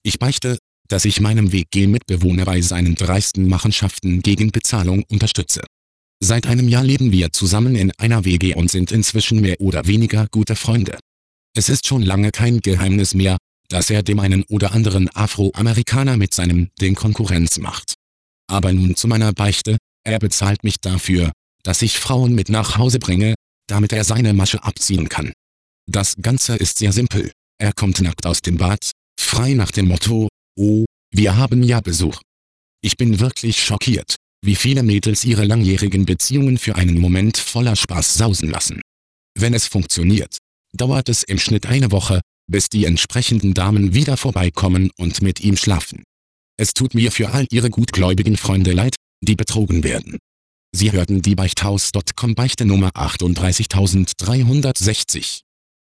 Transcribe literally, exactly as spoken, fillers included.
Ich beichte, dass ich meinem W G-Mitbewohner bei seinen dreisten Machenschaften gegen Bezahlung unterstütze. Seit einem Jahr leben wir zusammen in einer W G und sind inzwischen mehr oder weniger gute Freunde. Es ist schon lange kein Geheimnis mehr, dass er dem einen oder anderen Afroamerikaner mit seinem Ding Konkurrenz macht. Aber nun zu meiner Beichte: Er bezahlt mich dafür, dass ich Frauen mit nach Hause bringe, damit er seine Masche abziehen kann. Das Ganze ist sehr simpel. Er kommt nackt aus dem Bad, frei nach dem Motto: Oh, wir haben ja Besuch. Ich bin wirklich schockiert, wie viele Mädels ihre langjährigen Beziehungen für einen Moment voller Spaß sausen lassen. Wenn es funktioniert, dauert es im Schnitt eine Woche, bis die entsprechenden Damen wieder vorbeikommen und mit ihm schlafen. Es tut mir für all Ihre gutgläubigen Freunde leid, die betrogen werden. Sie hörten die Beichthaus Punkt com Beichte Nummer achtunddreißigtausenddreihundertsechzig.